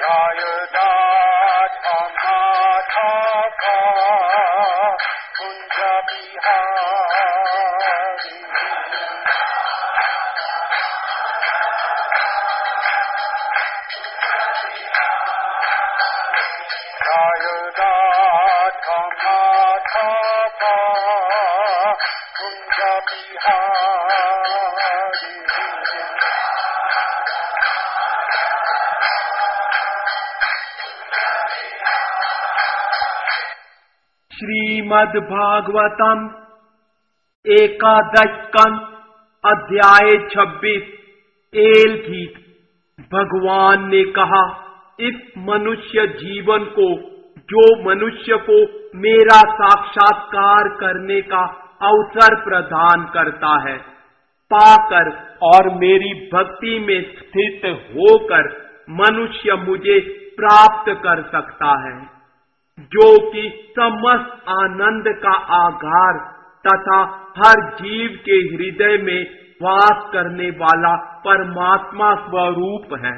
श्रीमद् भागवतम एकादश स्कंद अध्याय 26 एल गीत। भगवान ने कहा, इस मनुष्य जीवन को जो मनुष्य को मेरा साक्षात्कार करने का अवसर प्रदान करता है, पाकर और मेरी भक्ति में स्थित होकर मनुष्य मुझे प्राप्त कर सकता है, जो कि समस्त आनंद का आधार तथा हर जीव के हृदय में वास करने वाला परमात्मा स्वरूप है।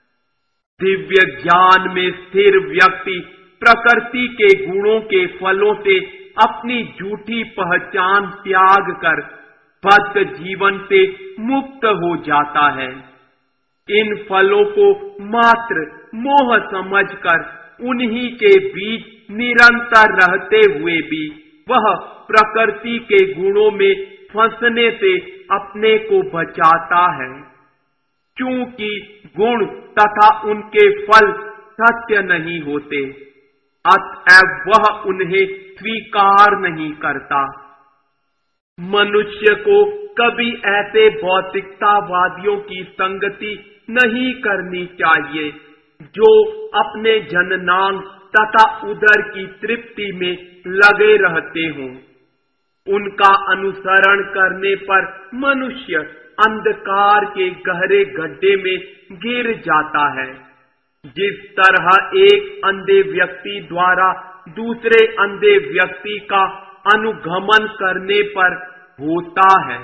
दिव्य ज्ञान में स्थिर व्यक्ति प्रकृति के गुणों के फलों से अपनी झूठी पहचान त्याग कर बद्ध जीवन से मुक्त हो जाता है। इन फलों को मात्र मोह समझकर उन्हीं के बीच निरंतर रहते हुए भी वह प्रकृति के गुणों में फंसने से अपने को बचाता है, क्योंकि गुण तथा उनके फल सत्य नहीं होते, अतएव वह उन्हें स्वीकार नहीं करता। मनुष्य को कभी ऐसे भौतिकतावादियों की संगति नहीं करनी चाहिए जो अपने जननांग तथा उदर की तृप्ति में लगे रहते हों। उनका अनुसरण करने पर मनुष्य अंधकार के गहरे गड्ढे में गिर जाता है। जिस तरह एक अंधे व्यक्ति द्वारा दूसरे अंधे व्यक्ति का अनुगमन करने पर होता है।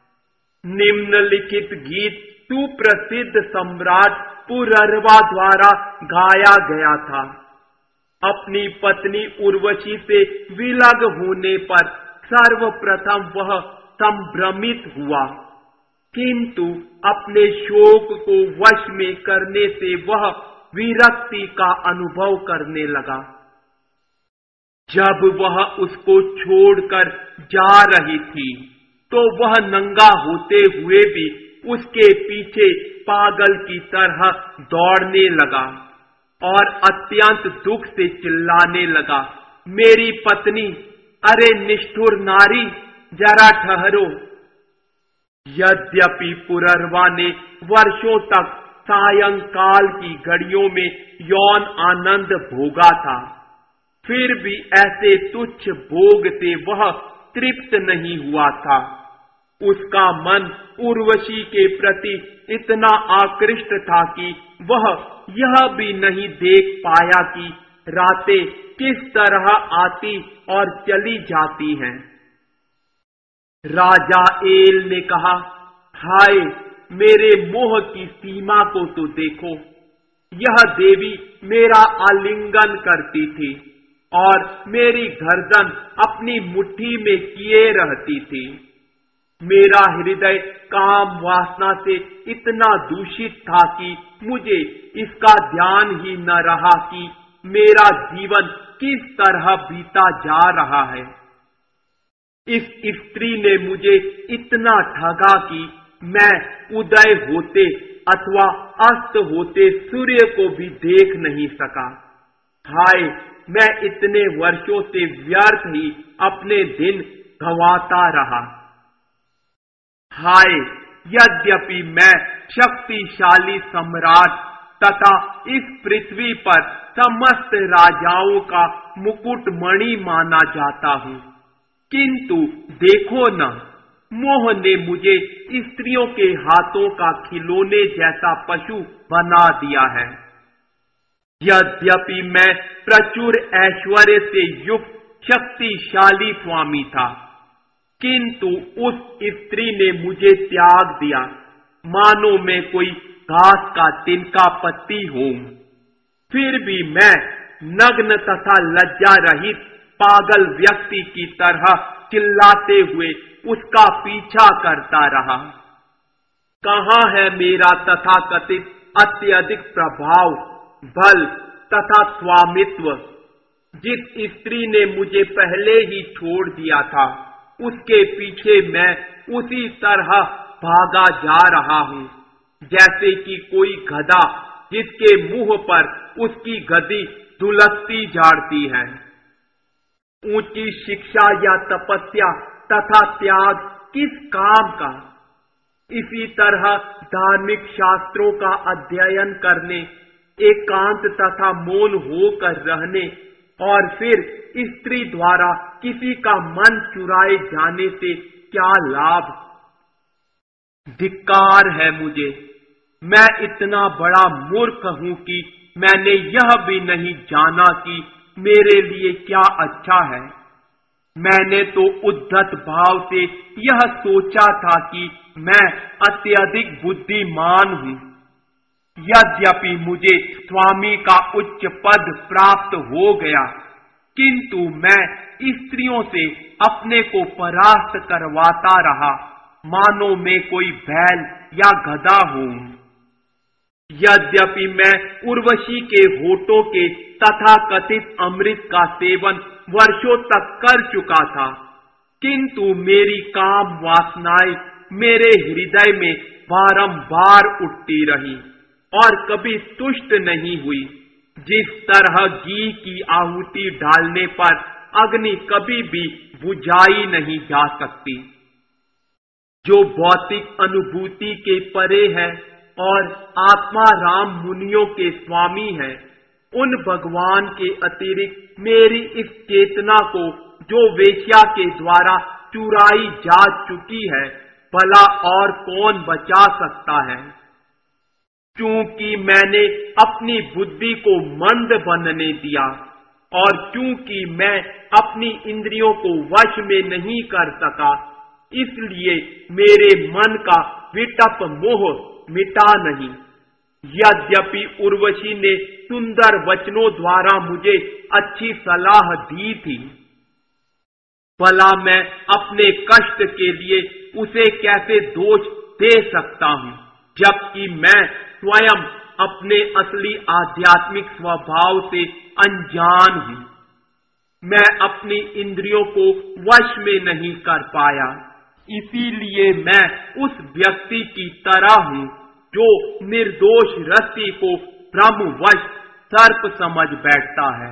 निम्नलिखित गीत सुप्रसिद्ध सम्राट पुररवा द्वारा गाया गया था। अपनी पत्नी उर्वशी से विलग होने पर सर्वप्रथम वह संभ्रमित हुआ, किंतु अपने शोक को वश में करने से वह विरक्ति का अनुभव करने लगा। जब वह उसको छोड़कर जा रही थी, तो वह नंगा होते हुए भी उसके पीछे पागल की तरह दौड़ने लगा और अत्यंत दुख से चिल्लाने लगा, मेरी पत्नी, अरे निष्ठुर नारी, जरा ठहरो। यद्यपि पुररवा ने वर्षों तक सायंकाल की घड़ियों में यौन आनंद भोगा था, फिर भी ऐसे तुच्छ भोग से वह तृप्त नहीं हुआ था। उसका मन उर्वशी के प्रति इतना आकृष्ट था कि वह यह भी नहीं देख पाया कि रातें किस तरह आती और चली जाती हैं। राजा एल ने कहा, हाय, मेरे मोह की सीमा को तो देखो। यह देवी मेरा आलिंगन करती थी और मेरी गर्दन अपनी मुट्ठी में किए रहती थी। मेरा हृदय काम वासना से इतना दूषित था कि मुझे इसका ध्यान ही न रहा कि मेरा जीवन किस तरह बीता जा रहा है। इस स्त्री ने मुझे इतना ठगा कि मैं उदय होते अथवा अस्त होते सूर्य को भी देख नहीं सका। हाय, मैं इतने वर्षों से व्यर्थ ही अपने दिन गंवाता रहा। हाय, यद्यपि मैं शक्तिशाली सम्राट तथा इस पृथ्वी पर समस्त राजाओं का मुकुटमणि माना जाता हूँ, किंतु देखो न, मोह ने मुझे स्त्रियों के हाथों का खिलौने जैसा पशु बना दिया है। यद्यपि मैं प्रचुर ऐश्वर्य से युक्त शक्तिशाली स्वामी था, किंतु उस स्त्री ने मुझे त्याग दिया, मानो मैं कोई घास का तिनका पत्ती हूं। फिर भी मैं नग्न तथा लज्जा रहित पागल व्यक्ति की तरह चिल्लाते हुए उसका पीछा करता रहा। कहाँ है मेरा तथाकथित अत्यधिक प्रभाव, बल तथा स्वामित्व? जिस स्त्री ने मुझे पहले ही छोड़ दिया था, उसके पीछे मैं उसी तरह भागा जा रहा हूँ, जैसे कि कोई गधा जिसके मुंह पर उसकी गद्दी दुलकती झाड़ती है। ऊंची शिक्षा या तपस्या तथा त्याग किस काम का? इसी तरह धार्मिक शास्त्रों का अध्ययन करने, एकांत तथा मौन होकर रहने और फिर स्त्री द्वारा किसी का मन चुराए जाने से क्या लाभ? धिक्कार है मुझे। मैं इतना बड़ा मूर्ख हूं कि मैंने यह भी नहीं जाना कि मेरे लिए क्या अच्छा है। मैंने तो उद्धत भाव से यह सोचा था कि मैं अत्यधिक बुद्धिमान हूं। यद्यपि मुझे स्वामी का उच्च पद प्राप्त हो गया, किंतु मैं स्त्रियों से अपने को परास्त करवाता रहा, मानो मैं कोई बैल या गधा हूं। यद्यपि मैं उर्वशी के होठों के तथाकथित अमृत का सेवन वर्षों तक कर चुका था, किंतु मेरी काम वासनाएं मेरे हृदय में बारंबार उठती रही और कभी तुष्ट नहीं हुई। जिस तरह घी की आहुति डालने पर अग्नि कभी भी बुझाई नहीं जा सकती। जो भौतिक अनुभूति के परे है और आत्मा राम मुनियों के स्वामी है, उन भगवान के अतिरिक्त मेरी इस चेतना को जो वेश्या के द्वारा चुराई जा चुकी है, भला और कौन बचा सकता है? क्योंकि मैंने अपनी बुद्धि को मंद बनने दिया और क्योंकि मैं अपनी इंद्रियों को वश में नहीं कर सका, इसलिए मेरे मन का विटप मोह मिटा नहीं। यद्यपि उर्वशी ने सुंदर वचनों द्वारा मुझे अच्छी सलाह दी थी, भला मैं अपने कष्ट के लिए उसे कैसे दोष दे सकता हूँ, जबकि मैं स्वयं अपने असली आध्यात्मिक स्वभाव से अनजान हूँ। मैं अपनी इंद्रियों को वश में नहीं कर पाया, इसीलिए मैं उस व्यक्ति की तरह हूँ जो निर्दोष रस्सी को ब्रह्मवश सर्प समझ बैठता है।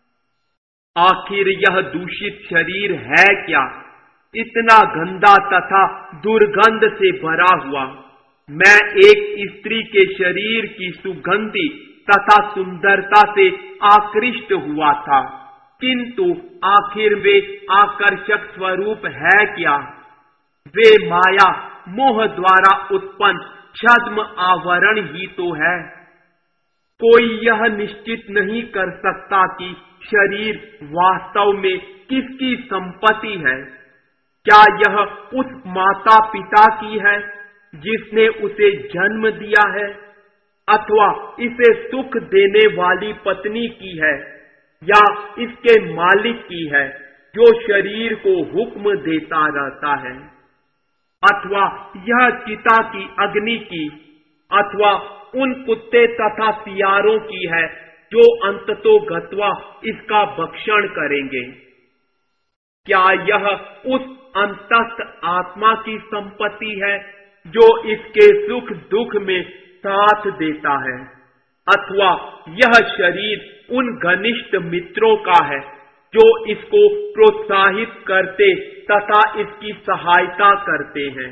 आखिर यह दूषित शरीर है क्या, इतना गंदा तथा दुर्गंध से भरा हुआ? मैं एक स्त्री के शरीर की सुगंधी तथा सुंदरता से आकृष्ट हुआ था, किंतु आखिर वे आकर्षक स्वरूप है क्या? वे माया मोह द्वारा उत्पन्न छद्म आवरण ही तो है। कोई यह निश्चित नहीं कर सकता कि शरीर वास्तव में किसकी संपत्ति है। क्या यह उस माता पिता की है जिसने उसे जन्म दिया है, अथवा इसे सुख देने वाली पत्नी की है, या इसके मालिक की है जो शरीर को हुक्म देता रहता है, अथवा यह चिता की अग्नि की, अथवा उन कुत्ते तथा सियारों की है जो अंततोगत्वा इसका भक्षण करेंगे। क्या यह उस अंतस्थ आत्मा की संपत्ति है जो इसके सुख दुख में साथ देता है, अथवा यह शरीर उन घनिष्ठ मित्रों का है जो इसको प्रोत्साहित करते तथा इसकी सहायता करते हैं।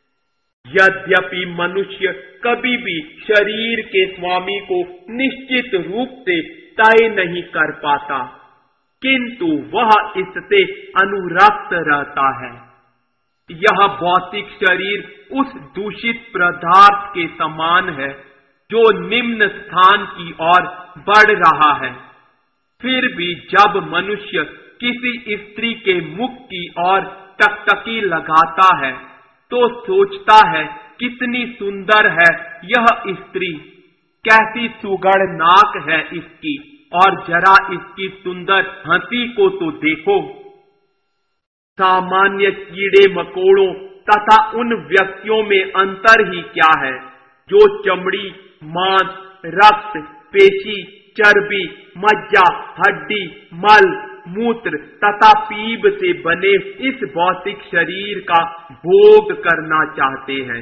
यद्यपि मनुष्य कभी भी शरीर के स्वामी को निश्चित रूप से तय नहीं कर पाता, किंतु वह इससे अनुरक्त रहता है। यह भौतिक शरीर उस दूषित पदार्थ के समान है जो निम्न स्थान की ओर बढ़ रहा है। फिर भी जब मनुष्य किसी स्त्री के मुख की ओर टकटकी लगाता है तो सोचता है कितनी सुंदर है यह स्त्री, कैसी सुगढ़ नाक है इसकी, और जरा इसकी सुंदर हंसी को तो देखो। सामान्य कीड़े मकोड़ों तथा उन व्यक्तियों में अंतर ही क्या है जो चमड़ी, मांस, रक्त, पेशी, चर्बी, मज्जा, हड्डी, मल, मूत्र तथा पीप से बने इस भौतिक शरीर का भोग करना चाहते हैं।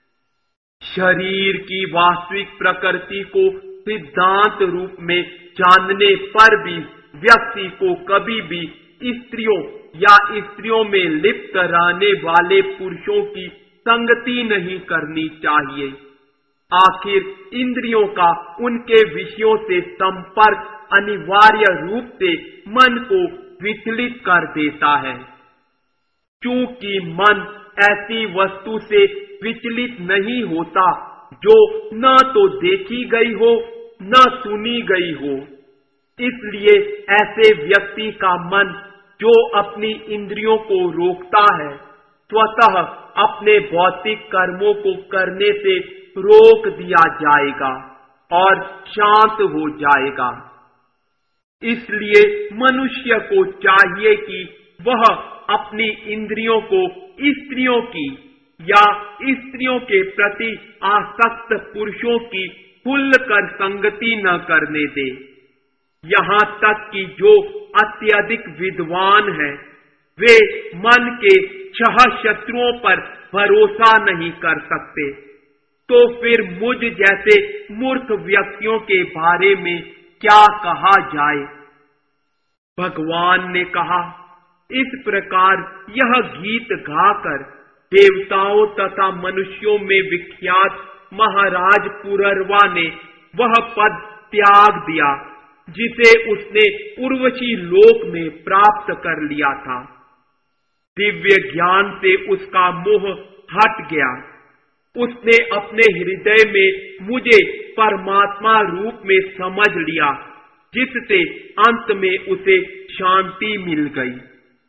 शरीर की वास्तविक प्रकृति को सिद्धांत रूप में जानने पर भी व्यक्ति को कभी भी स्त्रियों या स्त्रियों में लिप्त रहने वाले पुरुषों की संगति नहीं करनी चाहिए। आखिर इंद्रियों का उनके विषयों से संपर्क अनिवार्य रूप से मन को विचलित कर देता है। क्योंकि मन ऐसी वस्तु से विचलित नहीं होता जो न तो देखी गई हो न सुनी गई हो। इसलिए ऐसे व्यक्ति का मन जो अपनी इंद्रियों को रोकता है, स्वतः अपने भौतिक कर्मों को करने से रोक दिया जाएगा और शांत हो जाएगा। इसलिए मनुष्य को चाहिए कि वह अपनी इंद्रियों को स्त्रियों की या स्त्रियों के प्रति आसक्त पुरुषों की खुलकर संगति न करने दे। यहाँ तक कि जो अत्यधिक विद्वान हैं, वे मन के छह शत्रुओं पर भरोसा नहीं कर सकते, तो फिर मुझ जैसे मूर्ख व्यक्तियों के बारे में क्या कहा जाए। भगवान ने कहा, इस प्रकार यह गीत गाकर देवताओं तथा मनुष्यों में विख्यात महाराज पुररवा ने वह पद त्याग दिया जिसे उसने उर्वशी लोक में प्राप्त कर लिया था। दिव्य ज्ञान से उसका मोह हट गया। उसने अपने हृदय में मुझे परमात्मा रूप में समझ लिया, जिससे अंत में उसे शांति मिल गई।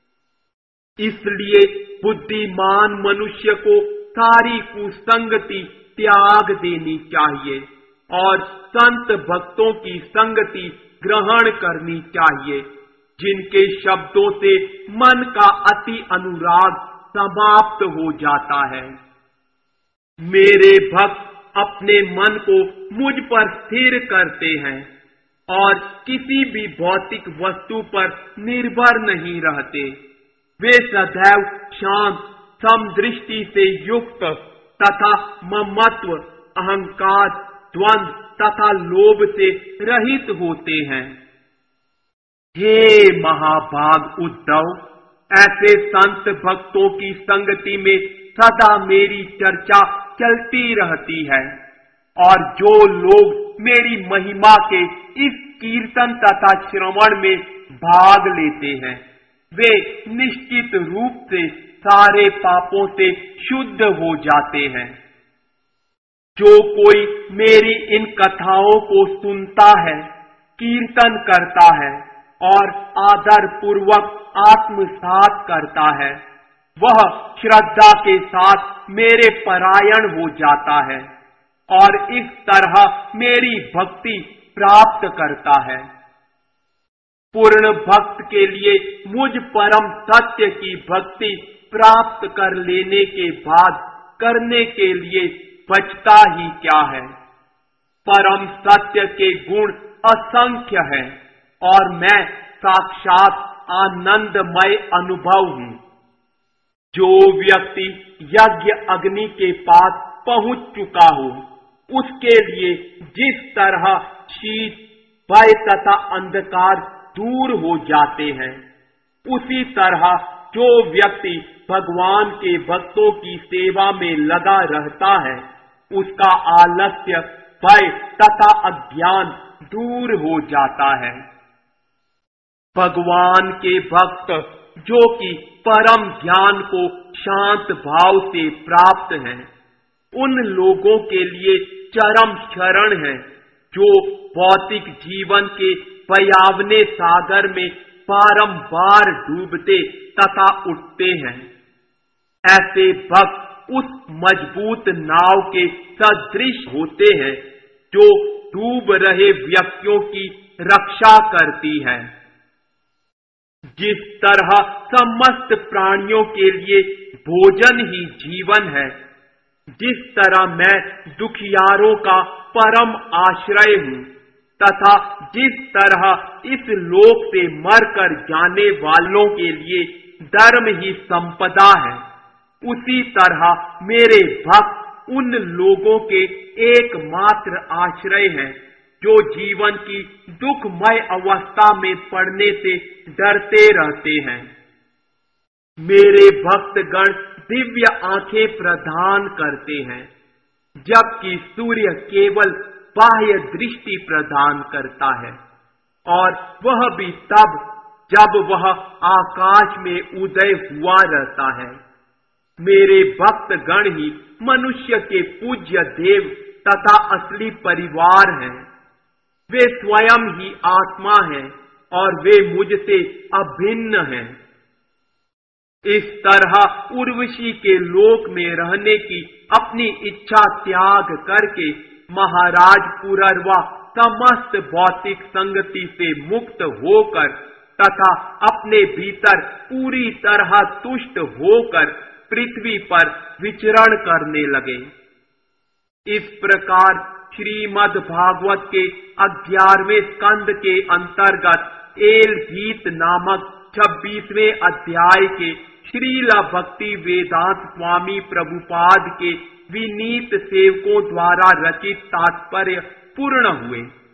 इसलिए बुद्धिमान मनुष्य को सारी कुसंगति त्याग देनी चाहिए और संत भक्तों की संगति ग्रहण करनी चाहिए, जिनके शब्दों से मन का अति अनुराग समाप्त हो जाता है। मेरे भक्त अपने मन को मुझ पर स्थिर करते हैं और किसी भी भौतिक वस्तु पर निर्भर नहीं रहते। वे सदैव शांत, समदृष्टि से युक्त तथा ममत्व, अहंकार, द्वंद तथा लोभ से रहित होते हैं। हे महाभाग उद्धव, ऐसे संत भक्तों की संगति में सदा मेरी चर्चा चलती रहती है और जो लोग मेरी महिमा के इस कीर्तन तथा श्रवण में भाग लेते हैं, वे निश्चित रूप से सारे पापों से शुद्ध हो जाते हैं। जो कोई मेरी इन कथाओं को सुनता है, कीर्तन करता है और आदर पूर्वक आत्मसात करता है, वह श्रद्धा के साथ मेरे परायण हो जाता है और इस तरह मेरी भक्ति प्राप्त करता है। पूर्ण भक्त के लिए मुझ परम सत्य की भक्ति प्राप्त कर लेने के बाद करने के लिए बचता ही क्या है। परम सत्य के गुण असंख्य हैं और मैं साक्षात आनंदमय अनुभव हूँ। जो व्यक्ति यज्ञ अग्नि के पास पहुंच चुका हो, उसके लिए जिस तरह शीत, भय तथा अंधकार दूर हो जाते हैं, उसी तरह जो व्यक्ति भगवान के भक्तों की सेवा में लगा रहता है, उसका आलस्य, भय तथा अज्ञान दूर हो जाता है। भगवान के भक्त जो कि परम ज्ञान को शांत भाव से प्राप्त हैं, उन लोगों के लिए चरम शरण है जो भौतिक जीवन के भयावने सागर में बारंबार डूबते तथा उठते हैं। ऐसे भक्त उस मजबूत नाव के सदृश होते हैं जो डूब रहे व्यक्तियों की रक्षा करती है। जिस तरह समस्त प्राणियों के लिए भोजन ही जीवन है, जिस तरह मैं दुखियारों का परम आश्रय हूँ तथा जिस तरह इस लोक से मरकर जाने वालों के लिए धर्म ही संपदा है, उसी तरह मेरे भक्त उन लोगों के एकमात्र आश्रय हैं जो जीवन की दुखमय अवस्था में पड़ने से डरते रहते हैं। मेरे भक्तगण दिव्य आंखें प्रदान करते हैं, जबकि सूर्य केवल बाह्य दृष्टि प्रदान करता है, और वह भी तब जब वह आकाश में उदय हुआ रहता है। मेरे भक्तगण ही मनुष्य के पूज्य देव तथा असली परिवार हैं। वे स्वयं ही आत्मा हैं और वे मुझसे अभिन्न हैं। इस तरह उर्वशी के लोक में रहने की अपनी इच्छा त्याग करके महाराज पुरर्वा समस्त भौतिक संगति से मुक्त होकर तथा अपने भीतर पूरी तरह तुष्ट होकर पृथ्वी पर विचरण करने लगे। इस प्रकार श्रीमद् भागवत के 11वें स्कंद के अंतर्गत एलभीत नामक 26वें अध्याय के श्रील भक्ति वेदांत स्वामी प्रभुपाद के विनीत सेवकों द्वारा रचित तात्पर्य पूर्ण हुए।